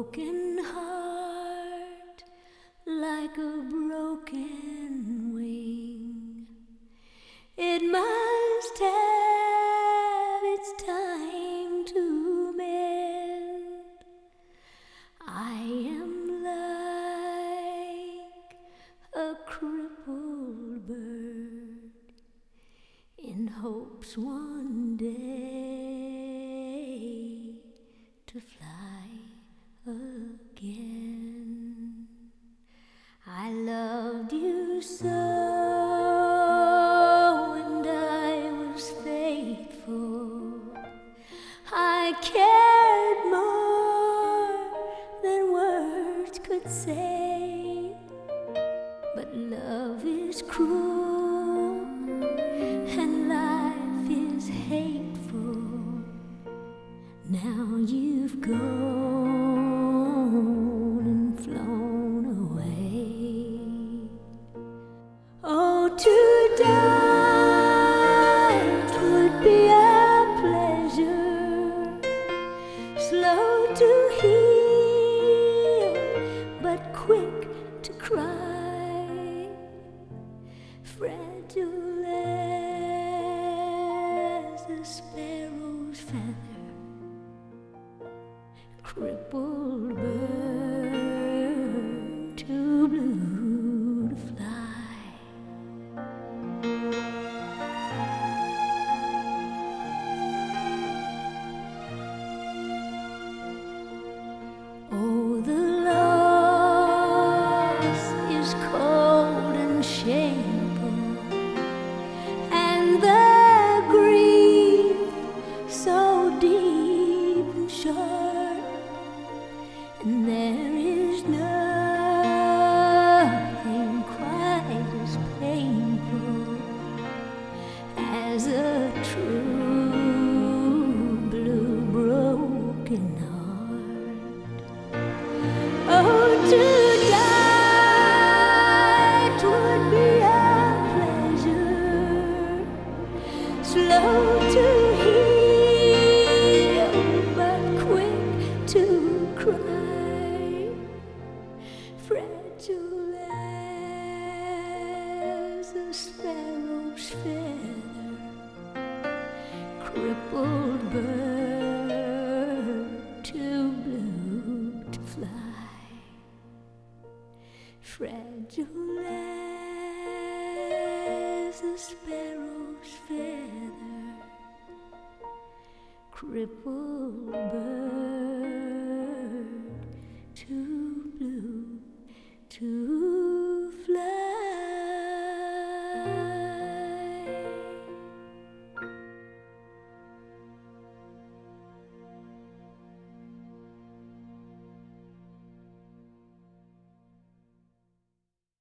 broken heart like a broken wing. It must have its time to mend. I am like a crippled bird in hopes one day to fly again. I loved you so, and I was faithful. I cared more than words could say. But love is cruel and life is hateful. Now you've gone and flown away. Oh, to die would be a pleasure, slow to heal but quick to cry, fragile as a sparrow's feather, crippled bird too blue to fly. Oh, the loss is cold and shameful, and the grief so deep and sharp, and there is nothing quite as painful as a true blue broken heart. Oh, to die, 'twould be a pleasure, slow to heal but quick to cry, fragile as a sparrow's feather, crippled bird too blue to fly, fragile as a sparrow's feather, crippled bird too blue to